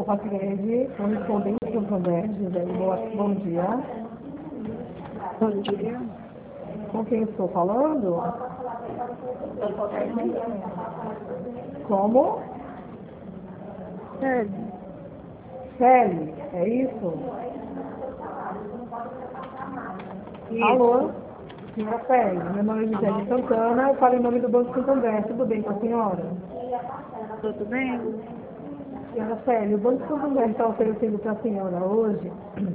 Facred, correspondente Santo André, Gisele, bom dia. Bom dia. Com quem estou falando? Como? Celi, é isso? Alô? Senhora Celi, meu nome é Gisele Santana, eu falo em nome do Banco Santo André. Tudo bem com a senhora? Tudo bem? Senhora Celi, o Banco Santo André está oferecendo para a senhora hoje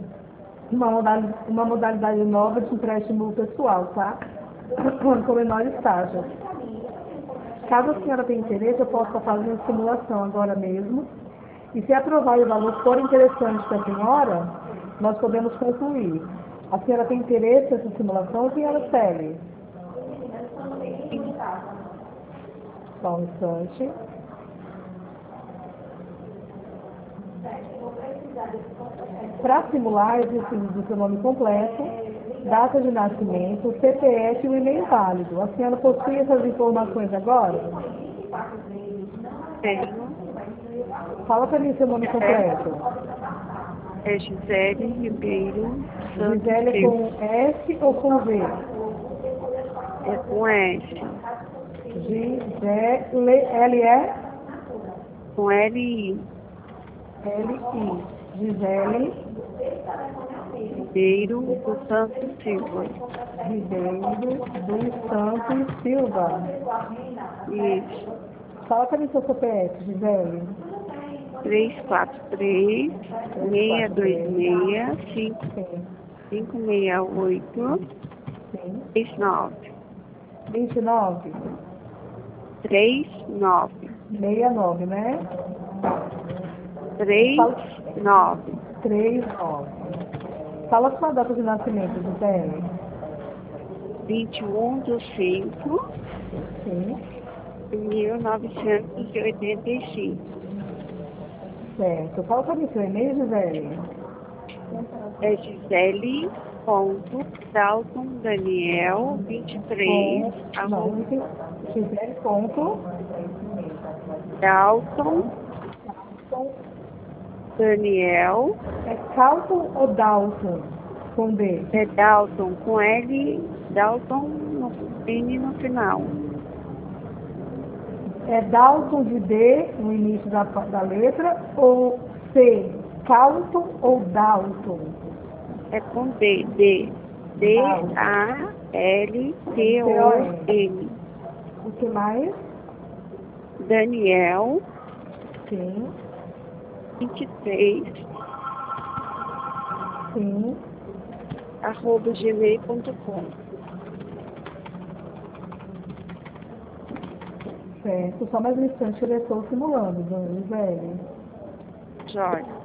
uma modalidade nova de empréstimo pessoal, tá? Com menores taxas. Caso a senhora tenha interesse, eu posso fazer uma simulação agora mesmo. E se aprovar e o valor for interessante para a senhora, nós podemos concluir. A senhora tem interesse nessa simulação, senhora Celi? Só um instante. Para simular, eu preciso do seu nome completo, data de nascimento, CPF e o e-mail válido. A senhora possui essas informações agora? Tenho. Fala para mim seu nome completo. É Gisele Ribeiro Santos Gisele Silva. com S ou com V? É com S. Gisele, L-E? Com L-I. L-I. Gisele Ribeiro do Santos Silva. Ribeiro dos Santos Silva. Isso. Fala para mim seu CPF, Gisele. 343 626 Sim, 568 sim. 39. 29? 39. 69, né? 39. 39. Fala sua data de nascimento, Gisele. 21/5 Sim, de 1985. certo. Fala para mim seu e-mail, Gisele. É Gisele ponto Dalton Daniel 23 Não, arroba Gisele ponto. Dalton Daniel. É Calton ou Dalton? Com D. É Dalton com L, Dalton no N no final. É Dalton de D no início da letra ou C? Calton ou Dalton? É com D, D. C-O-N. D-A-L-T-O-N. O que mais? Daniel Sim, 23 sim. arroba gmail.com. Certo. Só mais um instante, eu estou simulando, dona Gisele. Jóia.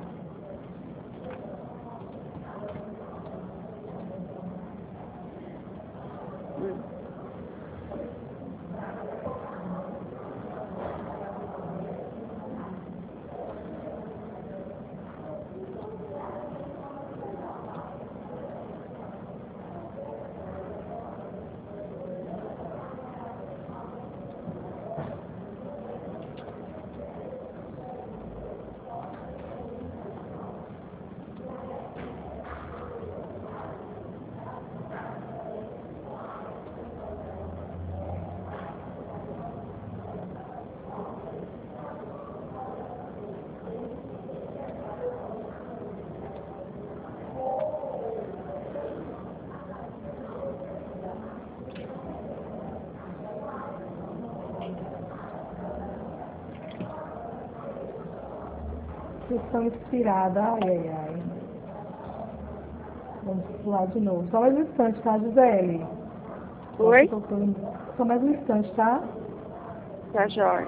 Vocês estão inspiradas. Ai, ai, ai. Vamos pular de novo. Só mais um instante, tá, Gisele? Oi? Só mais um instante, tá? Tá jóia.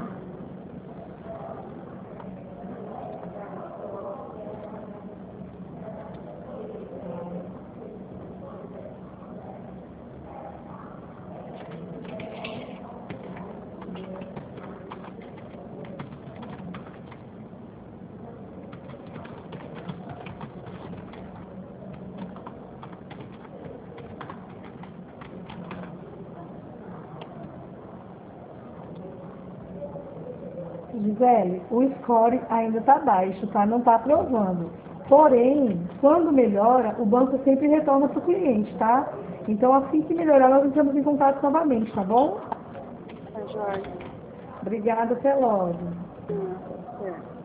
Gisele, o score ainda está baixo, tá? Não está aprovando. Porém, quando melhora, o banco sempre retorna para o cliente, tá? Então, assim que melhorar, nós entramos em contato novamente, tá bom? Tá joia. Obrigada, até logo. Tá certo.